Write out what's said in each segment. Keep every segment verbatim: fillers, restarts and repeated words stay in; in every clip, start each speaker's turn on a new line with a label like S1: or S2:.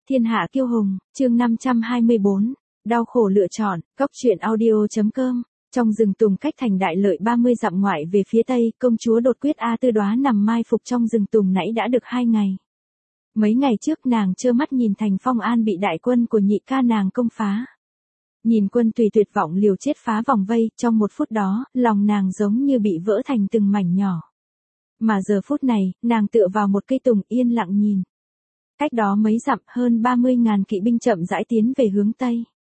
S1: Thiên hạ kiêu hùng, chương năm trăm hai mươi bốn, đau khổ lựa chọn, góc truyện audio.com. Trong rừng tùng cách thành Đại Lợi ba mươi dặm ngoại về phía tây, công chúa Đột Quyết A Tư Đóa nằm mai phục trong rừng tùng nãy đã được hai ngày. Mấy ngày trước nàng trơ mắt nhìn thành Phong An bị đại quân của nhị ca nàng công phá. Nhìn quân tùy tuyệt vọng liều chết phá vòng vây, trong một phút đó, lòng nàng giống như bị vỡ thành từng mảnh nhỏ. Mà giờ phút này, nàng tựa vào một cây tùng yên lặng nhìn. Cách đó mấy dặm hơn ba mươi ngàn kỵ binh chậm rãi tiến về hướng Tây.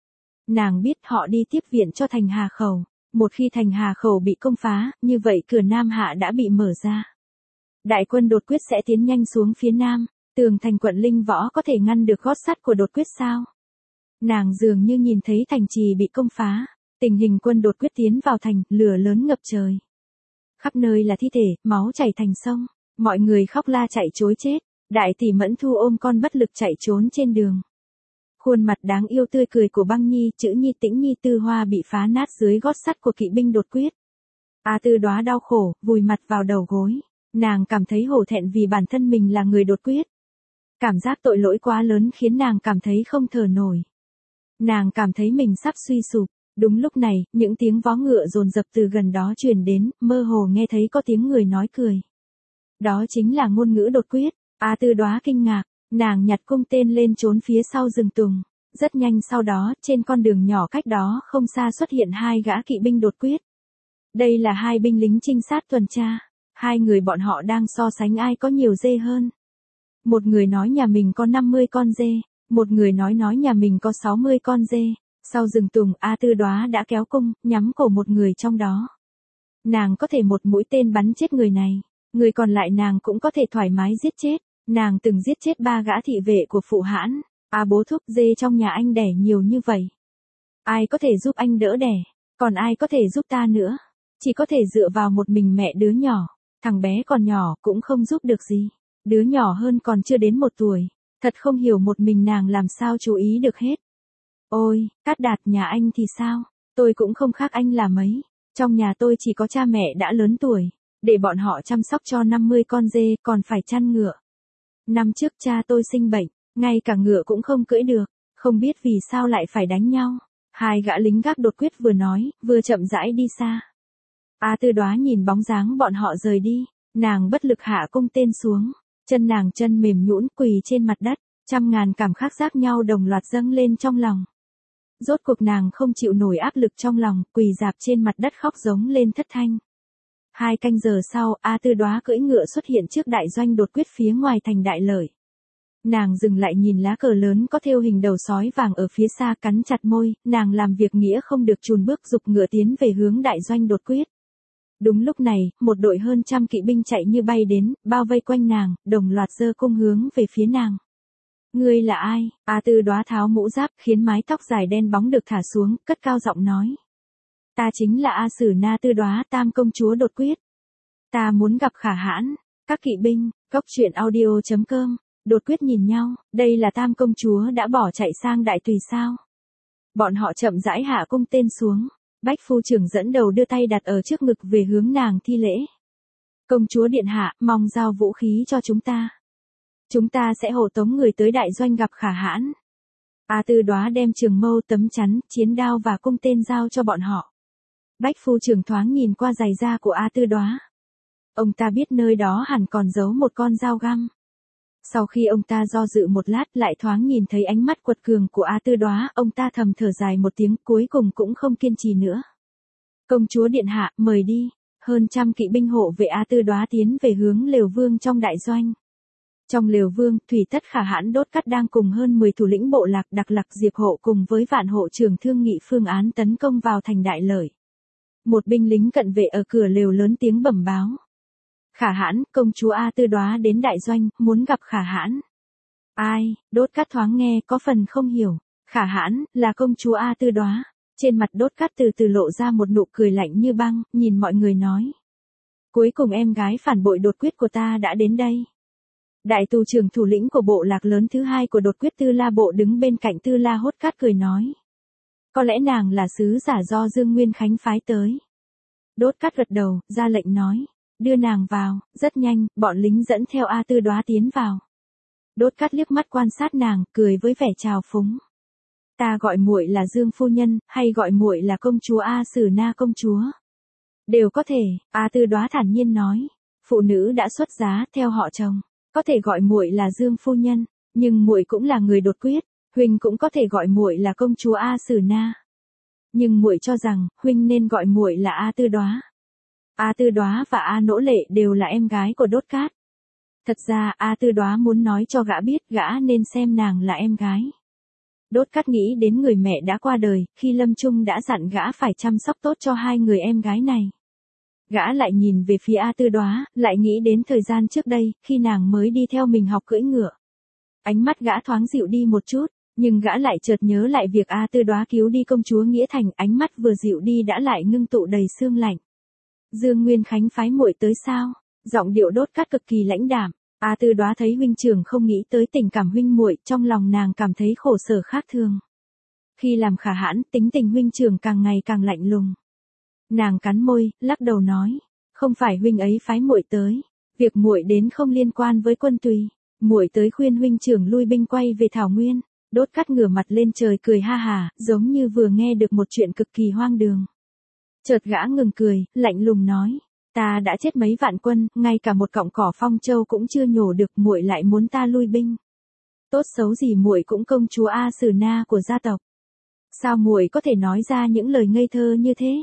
S1: Nàng biết họ đi tiếp viện cho thành Hà Khẩu. Một khi thành Hà Khẩu bị công phá, như vậy cửa Nam Hạ đã bị mở ra. Đại quân Đột Quyết sẽ tiến nhanh xuống phía Nam. Tường thành quận Linh Võ có thể ngăn được gót sắt của Đột Quyết sao? Nàng dường như nhìn thấy thành trì bị công phá. Tình hình quân Đột Quyết tiến vào thành, lửa lớn ngập trời. Khắp nơi là thi thể, máu chảy thành sông. Mọi người khóc la chạy trối chết. Đại tỷ Mẫn Thu ôm con bất lực chạy trốn trên đường. Khuôn mặt đáng yêu tươi cười của Băng Nhi, chữ Nhi Tĩnh Nhi Tư Hoa bị phá nát dưới gót sắt của kỵ binh Đột Quyết. A Tư Đóa đau khổ, vùi mặt vào đầu gối. Nàng cảm thấy hổ thẹn vì bản thân mình là người Đột Quyết. Cảm giác tội lỗi quá lớn khiến nàng cảm thấy không thở nổi. Nàng cảm thấy mình sắp suy sụp. Đúng lúc này, những tiếng vó ngựa dồn dập từ gần đó truyền đến, mơ hồ nghe thấy có tiếng người nói cười. Đó chính là ngôn ngữ Đột Quyết. A Tư Đóa kinh ngạc, nàng nhặt cung tên lên trốn phía sau rừng tùng. Rất nhanh sau đó, trên con đường nhỏ cách đó không xa xuất hiện hai gã kỵ binh Đột Quyết. Đây là hai binh lính trinh sát tuần tra. Hai người bọn họ đang so sánh ai có nhiều dê hơn. Một người nói nhà mình có năm mươi con dê, một người nói nói nhà mình có sáu mươi con dê. Sau rừng tùng, A Tư Đóa đã kéo cung, nhắm cổ một người trong đó. Nàng có thể một mũi tên bắn chết người này, người còn lại nàng cũng có thể thoải mái giết chết. Nàng từng giết chết ba gã thị vệ của phụ hãn. A bố thúc, dê trong nhà anh đẻ nhiều như vậy. Ai có thể giúp anh đỡ đẻ, còn ai có thể giúp ta nữa. Chỉ có thể dựa vào một mình mẹ đứa nhỏ. Thằng bé còn nhỏ cũng không giúp được gì. Đứa nhỏ hơn còn chưa đến một tuổi. Thật không hiểu một mình nàng làm sao chú ý được hết. Ôi, Cát Đạt, nhà anh thì sao? Tôi cũng không khác anh là mấy. Trong nhà tôi chỉ có cha mẹ đã lớn tuổi. Để bọn họ chăm sóc cho năm mươi con dê, còn phải chăn ngựa. Năm trước cha tôi sinh bệnh, ngay cả ngựa cũng không cưỡi được, không biết vì sao lại phải đánh nhau. Hai gã lính gác Đột Quyết vừa nói, vừa chậm rãi đi xa. A Tư Đóa nhìn bóng dáng bọn họ rời đi, nàng bất lực hạ cung tên xuống, chân nàng chân mềm nhũn quỳ trên mặt đất, trăm ngàn cảm giác khác nhau đồng loạt dâng lên trong lòng. Rốt cuộc nàng không chịu nổi áp lực trong lòng, quỳ rạp trên mặt đất khóc giống lên thất thanh. Hai canh giờ sau, A Tư Đóa cưỡi ngựa xuất hiện trước đại doanh Đột Quyết phía ngoài thành Đại Lợi. Nàng dừng lại nhìn lá cờ lớn có thêu hình đầu sói vàng ở phía xa, cắn chặt môi, nàng làm việc nghĩa không được chùn bước giục ngựa tiến về hướng đại doanh Đột Quyết. Đúng lúc này, một đội hơn trăm kỵ binh chạy như bay đến, bao vây quanh nàng, đồng loạt giơ cung hướng về phía nàng. Ngươi là ai? A Tư Đóa tháo mũ giáp, khiến mái tóc dài đen bóng được thả xuống, cất cao giọng nói. Ta chính là A Sử Na Tư Đóa, Tam công chúa Đột Quyết. Ta muốn gặp Khả Hãn. Các kỵ binh, góc truyện audio.com. Đột Quyết nhìn nhau, đây là Tam công chúa đã bỏ chạy sang Đại Tùy sao? Bọn họ chậm rãi hạ cung tên xuống. Bách phu trưởng dẫn đầu đưa tay đặt ở trước ngực về hướng nàng thi lễ. Công chúa điện hạ, mong giao vũ khí cho chúng ta. Chúng ta sẽ hộ tống người tới đại doanh gặp Khả Hãn. A Tư Đóa đem trường mâu, tấm chắn, chiến đao và cung tên giao cho bọn họ. Bách phu trưởng thoáng nhìn qua giày da của A Tư Đóa. Ông ta biết nơi đó hẳn còn giấu một con dao găm. Sau khi ông ta do dự một lát lại thoáng nhìn thấy ánh mắt quật cường của A Tư Đóa, ông ta thầm thở dài một tiếng, cuối cùng cũng không kiên trì nữa. Công chúa điện hạ, mời đi. Hơn trăm kỵ binh hộ vệ A Tư Đóa tiến về hướng lều vương trong đại doanh. Trong lều vương, Thủy Tất Khả Hãn Đốt Cắt đang cùng hơn mười thủ lĩnh bộ lạc Đặc Lạc Diệp hộ cùng với vạn hộ trưởng thương nghị phương án tấn công vào thành Đại Lợi. Một binh lính cận vệ ở cửa lều lớn tiếng bẩm báo. Khả Hãn, công chúa A Tư Đóa đến đại doanh, muốn gặp Khả Hãn. Ai? Đốt Cắt thoáng nghe, có phần không hiểu. Khả Hãn, là công chúa A Tư Đóa. Trên mặt Đốt Cắt từ từ lộ ra một nụ cười lạnh như băng, nhìn mọi người nói. Cuối cùng em gái phản bội Đột Quyết của ta đã đến đây. Đại tù trưởng thủ lĩnh của bộ lạc lớn thứ hai của Đột Quyết Tư La Bộ đứng bên cạnh Tư La Hốt Cát cười nói. Có lẽ nàng là sứ giả do Dương Nguyên Khánh phái tới. Đốt Cát gật đầu, ra lệnh nói. Đưa nàng vào, rất nhanh, bọn lính dẫn theo A Tư Đóa tiến vào. Đốt Cát liếc mắt quan sát nàng, cười với vẻ trào phúng. Ta gọi muội là Dương phu nhân, hay gọi muội là công chúa A Sử Na công chúa? Đều có thể, A Tư Đóa thản nhiên nói. Phụ nữ đã xuất giá theo họ chồng, có thể gọi muội là Dương phu nhân, nhưng muội cũng là người đột quyết, huynh cũng có thể gọi muội là công chúa A Sử Na. Nhưng muội cho rằng, huynh nên gọi muội là A Tư Đóa. A Tư Đóa và A Nỗ Lệ đều là em gái của Đốt Cát. Thật ra A Tư Đóa muốn nói cho gã biết gã nên xem nàng là em gái. Đốt Cát nghĩ đến người mẹ đã qua đời, khi lâm chung đã dặn gã phải chăm sóc tốt cho hai người em gái này. Gã lại nhìn về phía A Tư Đóa, lại nghĩ đến thời gian trước đây, khi nàng mới đi theo mình học cưỡi ngựa. Ánh mắt gã thoáng dịu đi một chút, nhưng gã lại chợt nhớ lại việc A Tư Đóa cứu đi công chúa Nghĩa Thành, ánh mắt vừa dịu đi đã lại ngưng tụ đầy sương lạnh. Dương Nguyên Khánh phái muội tới sao? Giọng điệu Đốt Cát cực kỳ lãnh đạm. A Tư Đóa thấy huynh trưởng không nghĩ tới tình cảm huynh muội, trong lòng nàng cảm thấy khổ sở khác thường. Khi làm khả hãn, tính tình huynh trưởng càng ngày càng lạnh lùng. Nàng cắn môi, lắc đầu nói, không phải huynh ấy phái muội tới, việc muội đến không liên quan với Quân Tùy, muội tới khuyên huynh trưởng lui binh quay về Thảo Nguyên. Đốt Cát ngửa mặt lên trời cười ha hà, giống như vừa nghe được một chuyện cực kỳ hoang đường. Chợt gã ngừng cười, lạnh lùng nói, ta đã chết mấy vạn quân, ngay cả một cọng cỏ Phong Châu cũng chưa nhổ được, muội lại muốn ta lui binh. Tốt xấu gì muội cũng công chúa A Sử Na của gia tộc. Sao muội có thể nói ra những lời ngây thơ như thế?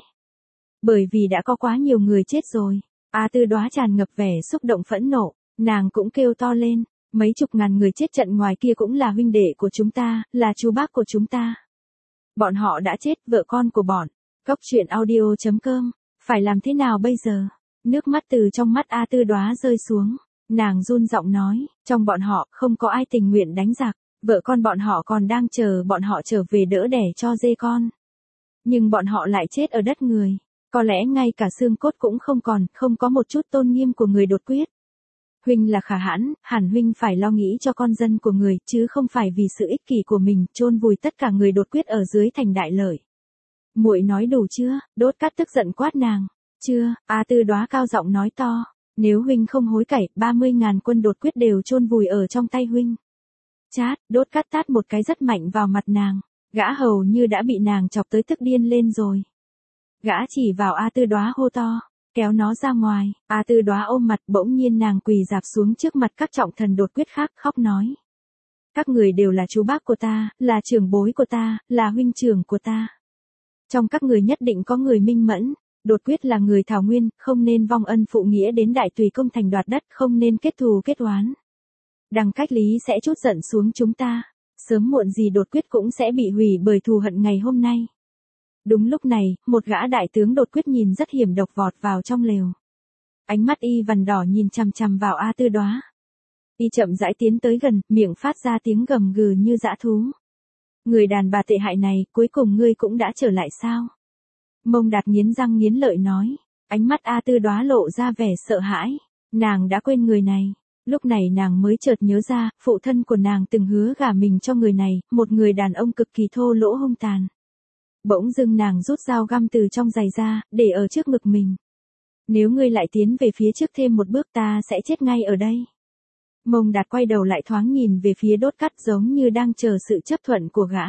S1: Bởi vì đã có quá nhiều người chết rồi. A Tư Đóa tràn ngập vẻ xúc động phẫn nộ, nàng cũng kêu to lên, mấy chục ngàn người chết trận ngoài kia cũng là huynh đệ của chúng ta, là chú bác của chúng ta. Bọn họ đã chết, vợ con của bọn. Cốc truyện audio chấm com, phải làm thế nào bây giờ? Nước mắt từ trong mắt A Tư Đóa rơi xuống, nàng run giọng nói, trong bọn họ không có ai tình nguyện đánh giặc, vợ con bọn họ còn đang chờ bọn họ trở về đỡ đẻ cho dê con. Nhưng bọn họ lại chết ở đất người, có lẽ ngay cả xương cốt cũng không còn, không có một chút tôn nghiêm của người đột quyết. Huynh là khả hãn, hẳn huynh phải lo nghĩ cho con dân của người, chứ không phải vì sự ích kỷ của mình, chôn vùi tất cả người đột quyết ở dưới thành Đại Lợi. Muội nói đủ chưa? Đốt Cát tức giận quát nàng. Chưa, A Tư Đóa cao giọng nói to, nếu huynh không hối cải, ba mươi ngàn quân đột quyết đều chôn vùi ở trong tay huynh. Chát, Đốt Cát tát một cái rất mạnh vào mặt nàng, gã hầu như đã bị nàng chọc tới tức điên lên rồi. Gã chỉ vào A Tư Đóa hô to, kéo nó ra ngoài. A Tư Đóa ôm mặt, bỗng nhiên nàng quỳ rạp xuống trước mặt các trọng thần đột quyết khác, khóc nói. Các người đều là chú bác của ta, là trưởng bối của ta, là huynh trưởng của ta. Trong các người nhất định có người minh mẫn, đột quyết là người Thảo Nguyên, không nên vong ân phụ nghĩa đến Đại Tùy công thành đoạt đất, không nên kết thù kết oán. Đằng Cách Lý sẽ trút giận xuống chúng ta, sớm muộn gì đột quyết cũng sẽ bị hủy bởi thù hận ngày hôm nay. Đúng lúc này, một gã đại tướng đột quyết nhìn rất hiểm độc vọt vào trong lều. Ánh mắt y vằn đỏ nhìn chằm chằm vào A Tư Đóa. Y chậm rãi tiến tới gần, miệng phát ra tiếng gầm gừ như dã thú. Người đàn bà tệ hại này, cuối cùng ngươi cũng đã trở lại sao? Mông Đạt nghiến răng nghiến lợi nói. Ánh mắt A Tư Đóa lộ ra vẻ sợ hãi. Nàng đã quên người này. Lúc này nàng mới chợt nhớ ra, phụ thân của nàng từng hứa gả mình cho người này, một người đàn ông cực kỳ thô lỗ hung tàn. Bỗng dưng nàng rút dao găm từ trong giày ra, để ở trước ngực mình. Nếu ngươi lại tiến về phía trước thêm một bước ta sẽ chết ngay ở đây. Mông Đạt quay đầu lại thoáng nhìn về phía Đốt Cát giống như đang chờ sự chấp thuận của gã.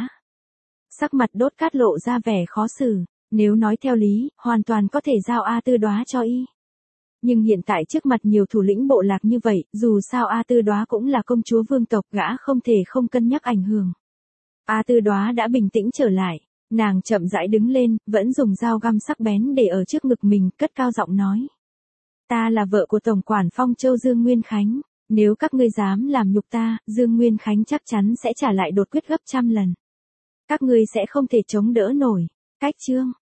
S1: Sắc mặt Đốt Cát lộ ra vẻ khó xử, nếu nói theo lý, hoàn toàn có thể giao A Tư Đóa cho y. Nhưng hiện tại trước mặt nhiều thủ lĩnh bộ lạc như vậy, dù sao A Tư Đóa cũng là công chúa vương tộc, gã không thể không cân nhắc ảnh hưởng. A Tư Đóa đã bình tĩnh trở lại, nàng chậm rãi đứng lên, vẫn dùng dao găm sắc bén để ở trước ngực mình, cất cao giọng nói. Ta là vợ của Tổng quản Phong Châu Dương Nguyên Khánh. Nếu các ngươi dám làm nhục ta, Dương Nguyên Khánh chắc chắn sẽ trả lại đột quyết gấp trăm lần. Các ngươi sẽ không thể chống đỡ nổi. Cách chương